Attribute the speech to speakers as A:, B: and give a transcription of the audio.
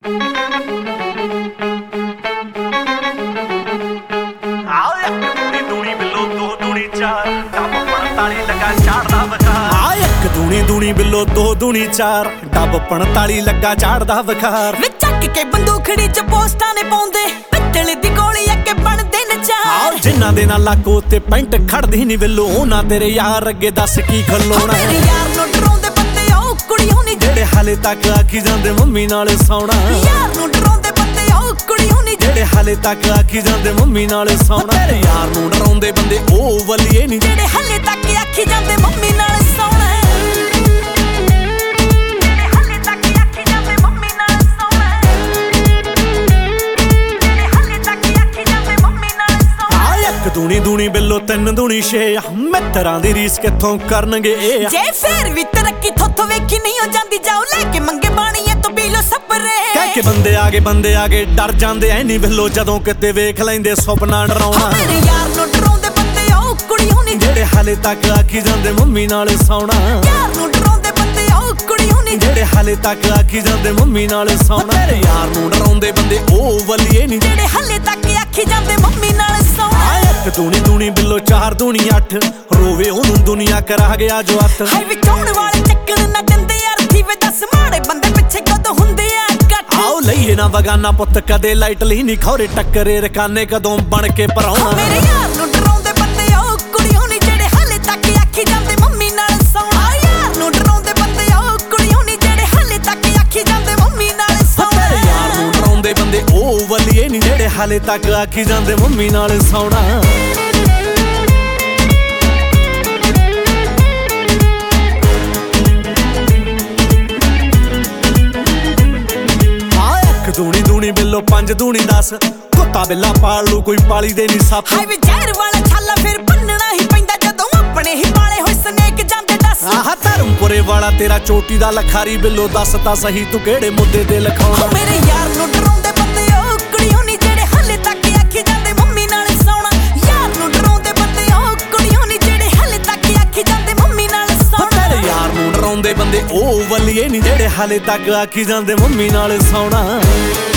A: ਦੂਣੀ ਦੂਣੀ ਬਿੱਲੋ ਦੋ ਦੂਣੀ ਚਾਰ ਡੱਬ 45 ਲੱਗਾ ਝਾੜਦਾ ਵਖਾਰ
B: ਵੇ ਚੱਕ ਕੇ ਬੰਦੂਖੜੀ ਚ ਪੋਸਟਾਂ ਨੇ ਪਾਉਂਦੇ ਪਿੱਤਲ ਦੀ ਗੋਲੀ ਅੱਗੇ ਬਣਦੇ ਨਚਾਰ
A: ਜਿਨ੍ਹਾਂ ਦੇ ਨਾਲ ਲਾਕੋ ਤੇ ਪੈਂਟ ਖੜਦੀ ਨਹੀਂ ਬਿੱਲੋ ਉਹਨਾਂ ਤੇਰੇ ਯਾਰ ਅੱਗੇ ਦੱਸ ਕੀ ਖਲੋਣਾ
B: ਮੇਰੇ ਯਾਰ ਨੂੰ ਡਰਾਉਂਦੇ ਬੰਦੇ ਉਹ ਕੁੜੀਆਂ ਨਹੀਂ
A: ਜਿਹੜੇ ਹਾਲੇ ਤੱਕ ਆਖੀ ਜਾਂਦੇ ਮੰਮੀ ਨਾਲ ਸੌਣਾ
B: ਯਾਰ ਨੂੰ ਡਰਾਉਂਦੇ ਬੰਦੇ ਉਹ ਕੁੜੀਆਂ ਨਹੀਂ
A: ਜਿਹੜੇ ਹਾਲੇ ਤੱਕ ਆਖੀ ਜਾਂਦੇ ਮੰਮੀ ਨਾਲ ਸੌਣਾ ਤੇਰੇ ਯਾਰ ਨੂੰ ਡਰਾਉਂਦੇ ਬੰਦੇ ਉਹ ਵਲੀਏ ਨਹੀਂ
B: ਜਿਹੜੇ ਹਾਲੇ ਤੱਕ ਆਖੀ ਜਾਂਦੇ ਮੰਮੀ ਨਾਲ ਸੌਣਾ
A: ਦੂਣੀ ਦੂਣੀ ਬਿੱਲੋ ਤਿੰਨ ਦੂਣੀ ਛੇ ਮਿੱਤਰਾਂ ਦੀ ਰੀਸ ਕਿੱਥੋਂ ਕਰਨਗੇ ਇਹ
B: ਜੇ ਫੇਰ ਵੀ ਤਰੱਕੀ ਥੋਥੋਂ ਵੇਖੀ ਨਹੀਂ ਹੋ ਜਾਂਦੀ ਜਾਓ ਲੈ ਕੇ ਮੰਗੇ ਬਾਣੀਏ ਤੋਂ ਪੀ ਲੋ ਸਪਰੇ
A: ਕਹਿ ਕੇ ਬੰਦੇ ਆਗੇ ਡਰ ਜਾਂਦੇ ਐ ਨਹੀਂ ਬਿੱਲੋ ਜਦੋਂ ਕਿਤੇ ਵੇਖ ਲੈਂਦੇ ਸੁਪਨਾ ਡਰਾਉਣਾ
B: ਮੇਰੇ ਯਾਰ ਨੂੰ ਡਰਾਉਂਦੇ ਬੰਦੇ ਉਹ ਕੁੜੀਆਂ ਨਹੀਂ
A: ਜਿਹੜੇ ਹਾਲੇ ਤੱਕ ਆਖੀ ਜਾਂਦੇ ਮੰਮੀ ਨਾਲ ਸੌਣਾ
B: ਯਾਰ ਨੂੰ ਡਰਾਉਂਦੇ ਬੰਦੇ ਉਹ ਕੁੜੀਆਂ ਨਹੀਂ
A: ਜਿਹੜੇ ਹਾਲੇ ਤੱਕ ਆਖੀ ਜਾਂਦੇ ਮੰਮੀ ਨਾਲ ਸੌਣਾ ਤੇਰੇ ਯਾਰ ਨੂੰ ਡਰਾਉਂਦੇ ਬੰਦੇ ਉਹ ਵਲੀਏ ਨਹੀਂ
B: ਜਿਹੜੇ ਹਾਲੇ ਤੱਕ ਆਖੀ ਜਾਂਦੇ ਮੰਮੀ ਨਾਲ ਸੌਣਾ
A: ਦੂਣੀ ਦੂਣੀ ਬਿੱਲੋ ਚਾਰ ਦੂਣੀ 8 ਰੋਵੇ ਉਹਨੂੰ ਦੁਨੀਆ ਕਰਾ ਗਿਆ ਜੋ ਅੱਤ
B: ਹਾਈ ਵਿਚਾਉਣ ਵਾਲੇ ਚੱਕਰ ਨਾ ਦਿੰਦੇ ਯਾਰ ਥੀਵੇ ਦੱਸ ਮਾੜੇ ਬੰਦੇ ਪਿੱਛੇ ਕਦੋਂ ਹੁੰਦੇ ਆ ਇਕੱਠ
A: ਆਓ ਲਈਏ ਨਾ ਵਗਾਨਾ ਪੁੱਤ ਕਦੇ ਲਾਈਟ ਲਈ ਨਹੀਂ ਖੌਰੇ ਟੱਕਰੇ ਰਕਾਨੇ ਕਦੋਂ ਬਣ ਕੇ ਪਰਾਉਣਾ
B: ਮੇਰੇ ਯਾਰ ਨੂੰ ਡਰਾਉਂਦੇ ਬੰਦੇ ਉਹ ਕੁੜੀਆਂ ਨਹੀਂ ਜਿਹੜੇ ਹਾਲੇ ਤੱਕ ਆਖੀ ਜਾਂਦੇ ਮੰਮੀ ਨਾਲ ਸੌਣਾ ਯਾਰ ਨੂੰ ਡਰਾਉਂਦੇ ਬੰਦੇ ਉਹ ਕੁੜੀਆਂ ਨਹੀਂ ਜਿਹੜੇ ਹਾਲੇ ਤੱਕ ਆਖੀ ਜਾਂਦੇ ਮੰਮੀ ਨਾਲ ਸੌਣਾ
A: ਤੇਰੇ ਯਾਰ ਨੂੰ ਡਰਾਉਂਦੇ ਬੰਦੇ ਉਹ ਵਲੀਏ ਨਹੀਂ ਜਿਹੜੇ ਹਾਲੇ ਤੱਕ ਆਖੀ ਜਾਂਦੇ ਮੰਮੀ ਨਾਲ ਸੌਣਾ ਦੂਣੀ ਦੂਣੀ ਬਿੱਲੋ 5 ਦੂਣੀ 10 ਕੁੱਤਾ ਬਿੱਲਾ ਪਾਲ ਲੂ ਕੋਈ ਪਾਲੀ ਦੇ ਨਹੀਂ ਸੱਪ
B: ਹਾਈ ਵੇ ਜ਼ਹਿਰ ਵਾਲਾ ਛਾਲਾ ਫਿਰ ਭੰਨਣਾ ਹੀ ਪੈਂਦਾ ਜਦੋਂ ਆਪਣੇ ਹੀ ਪਾਲੇ ਹੋਏ ਸਨੇਕ ਜਾਂਦੇ ਦੱਸ
A: ਆਹ ਧਰਮਪੁਰੇ ਵਾਲਾ ਤੇਰਾ ਚੋਟੀ ਦਾ ਲਖਾਰੀ ਬਿੱਲੋ ਦੱਸ ਤਾਂ ਸਹੀ ਤੂੰ ਕਿਹੜੇ ਮੁੱਦੇ ਤੇ ਲਿਖਾਉਣਾ
B: ਮੇਰੇ ਯਾਰ ਨੂੰ ਡਰਾਉਂਦੇ ਬੰਦੇ ਉਹ ਕੁੜੀਆਂ ਨਹੀਂ ਜਿਹੜੇ ਹਾਲੇ ਤੱਕ ਆਖੀ ਜਾਂਦੇ ਮੰਮੀ ਨਾਲ ਸੌਣਾ ਯਾਰ ਨੂੰ ਡਰਾਉਂਦੇ ਬੰਦੇ ਉਹ ਕੁੜੀਆਂ ਨਹੀਂ ਜਿਹੜੇ ਹਾਲੇ ਤੱਕ ਆਖੀ ਜਾਂਦੇ ਮੰਮੀ ਨਾਲ ਸੌਣਾ
A: ਤੇਰੇ ਯਾਰ ਨੂੰ ਡਰਾਉਂਦੇ ਬੰਦੇ ਉਹ ਵਲੀਏ ਨਹੀਂ ਜਿਹੜੇ ਹਾਲੇ ਤੱਕ ਆਖੀ ਜਾਂਦੇ ਮੰਮੀ ਨਾਲ ਸੌਣਾ